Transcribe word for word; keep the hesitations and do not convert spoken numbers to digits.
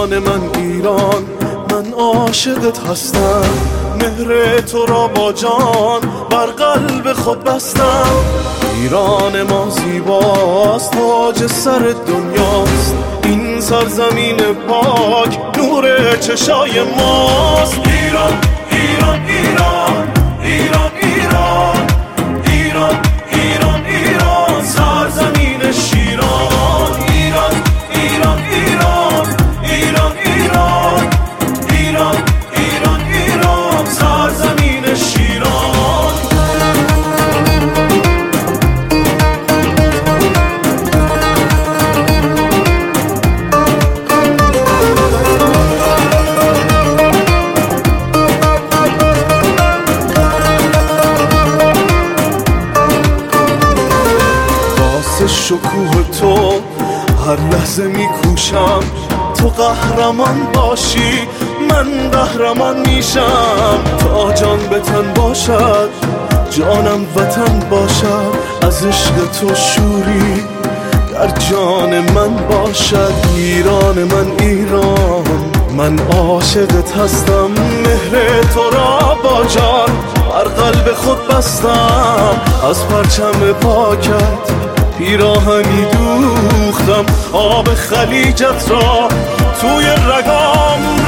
ایران من ایران، من عاشقت هستم، مهر تو را با جان بر قلب خود بستم. ایران ما زیباست، تاج سر دنیاست، این سرزمین پاک نور چشای ماست. ایران ایران ایران ایران ایران ایران ایران ایران سرزمین شیران. ایران ایران ایران ایران ایران ایران ایران ایران سرزمین شیران. شکوه تو هر لحظه میکوشم، تو قهرمان باشی من قهرمان میشم. تا جان به تن باشد جانم وطن باشد، از عشق تو شوری در جان من باشد. ایران من ایران، من عاشقت هستم، مهر تو را با جان بر قلب خود بستم. از پرچم پاکت پیراهنی دوختم، آب خلیجت را توی رگام